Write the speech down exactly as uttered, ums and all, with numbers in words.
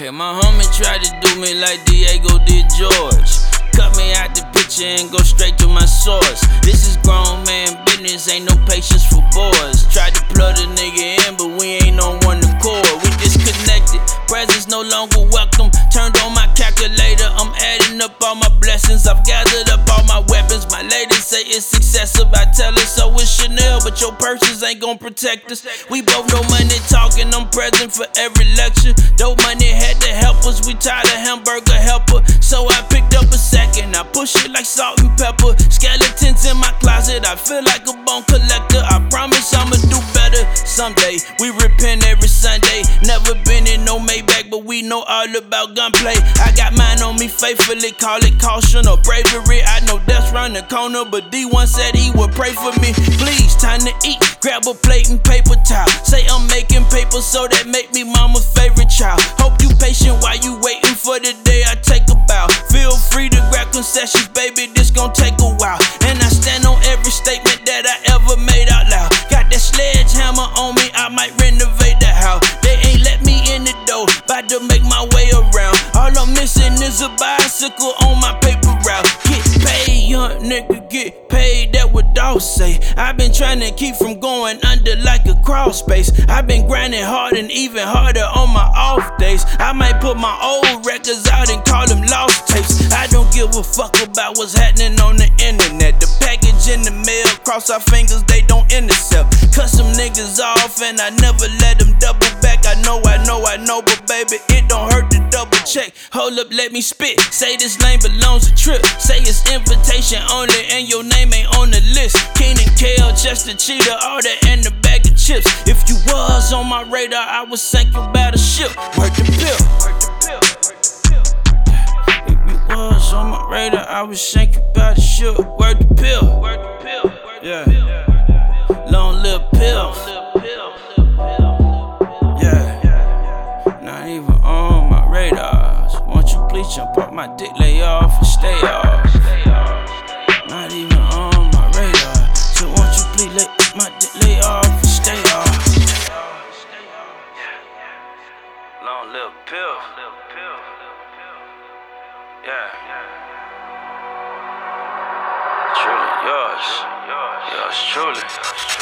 Okay, my homie tried to do me like Diego did George. Cut me out the picture and go straight to my source. This is grown man business, ain't no patience for boys. Tried to plug a nigga in, but we ain't on one accord. We disconnected, presence no longer welcome. Turned on my calculator, I'm adding up all my blessings. I've gathered up all my weapons. My lady say it's excessive, I tell her so it's Chanel, but your purses ain't gon' protect us. We both know money talking, I'm present for every lecture. Dope money had to help us, we tired of hamburger helper. So I picked up a second, I push it like salt and pepper. Skeletons in my closet, I feel like a bone collector. I promise I'ma do better someday. We repent every Sunday. Never been in no Maybach, but we know all about gunplay. I got mine on me faithfully, call it caution or bravery. I know death's round the corner, but D one said he would pray for me. Please, time to eat, grab a plate and paper towel. Say I'm making paper, so that make me mama's favorite child. Hope you patient while you waiting for the day I take a bow. Feel free to grab concessions, baby, this gon' take a while. And I stand on every statement that I ever made out loud. Got that sledgehammer on me, I might renovate the house. They ain't let me in the door, bout to make my way around. All I'm missing is a bicycle on my paper route. Get paid, young nigga, get paid, that what dogs say. I've been trying to keep from going under like a crawl space. I've been grinding hard and even harder on my off days. I might put my old records out and call them lost tapes. I don't give a fuck about what's happening on the internet. The package in the mail, cross our fingers, they don't intercept. Cut some niggas off and I never let them double back. I know, I know, I know, but baby, it don't hurt to double check. Hold up, let me spit. Say this lane belongs to Trip. Say it's invitation only and your name ain't on the list. Keenan Kale, Chester Cheetah, all that and the bag of chips. If you was on my radar, I would sink you by the ship. Work the pill. If you was on my radar, I would sink you by the ship. Work the pill. Yeah. Long little pill. Yeah. Not even on my radars. Want you please jump off my dick, lay off and stay off. Not even on my radar. So won't you please lay my dick, lay off and stay off. Long little pill. Yeah. Truly yours. Yours truly.